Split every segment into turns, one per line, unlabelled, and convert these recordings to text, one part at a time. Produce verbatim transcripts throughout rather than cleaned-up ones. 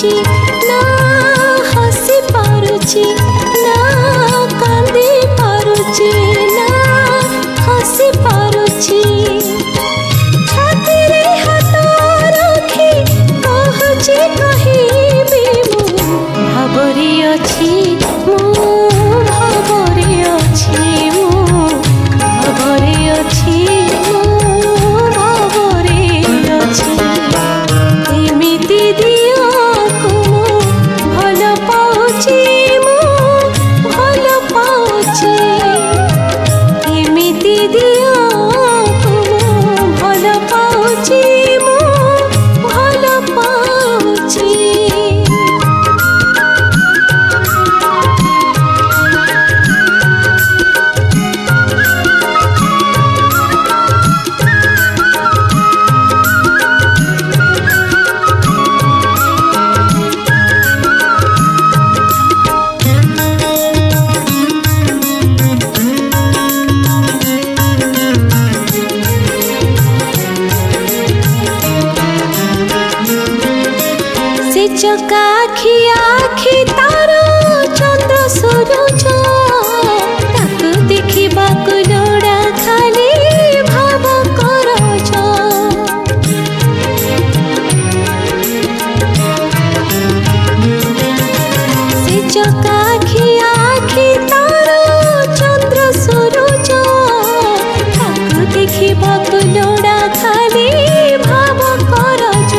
पारुची ना हसी पारुची ना कांदी पारुची ना हसी पारुची छाती रे हाथ रखी कहूची कहिबी मु भाबरी अछि मु भाबरी अछि मु भाबरी अछि मु भाबरी अछि एमिति दियो को भल पाउची मु भल पाउची एमिति दियो को भल पाउची मु भल पाउची चका आखि आखि तार चंद्र सूरज ताकू देखा लोड़ा खाली भाव करज से चका आखि आखि तार चंद्र सूरज ताकू देखा लोड़ा खाली भाव करज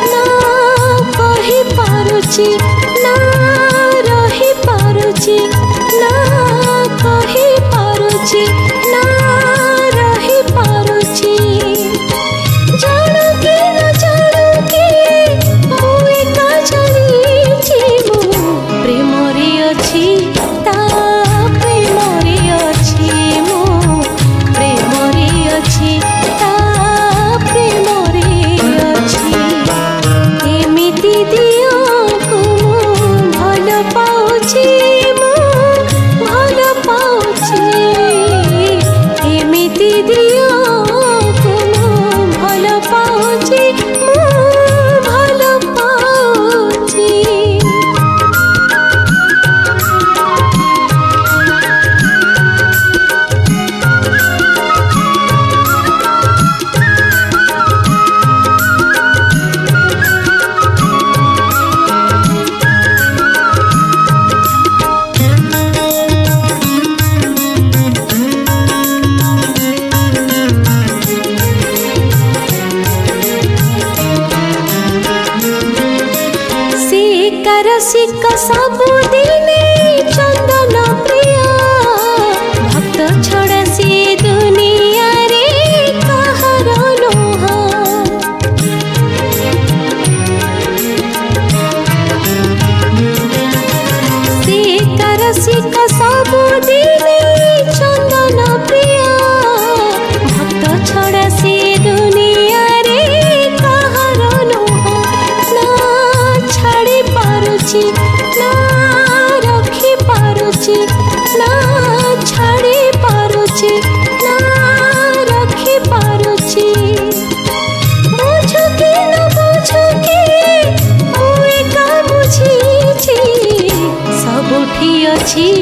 ना रही पारुची ना कही पारुची ना रही पारुची जानु कि न जानु कि मु एका जानिछि मु प्रेमरे अछि ता प्रेमरे अछि मु प्रेमरे अछि ता प्रेमरे अछि एमिति दियो पाउची मु भल पाउची एमिति दियो को भल पाउची मु भल पाउची रसिक सबु दिने चंदन प्रिय भक्त छड़ा से दुनिया रे कहार नुह से रसिक सबु दिने चंदन प्रिय भक्त छड़ा से दुनिया रे कहार नुह ना छाड़ी पारुची ना रखी पारुची ना छाड़ी पारुची ना रखी पारुची बुझु कि न बुझु कि मु एका बुझिछि सबुठी अछि